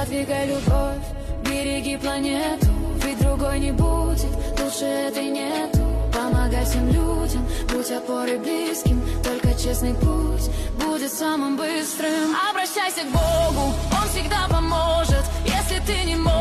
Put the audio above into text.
Продвигай любовь, береги планету, ведь другой не будет, лучше этой нету. Помогай всем людям, будь опорой близким, только честный путь будет самым быстрым. Обращайся к Богу, Он всегда поможет, если ты не можешь.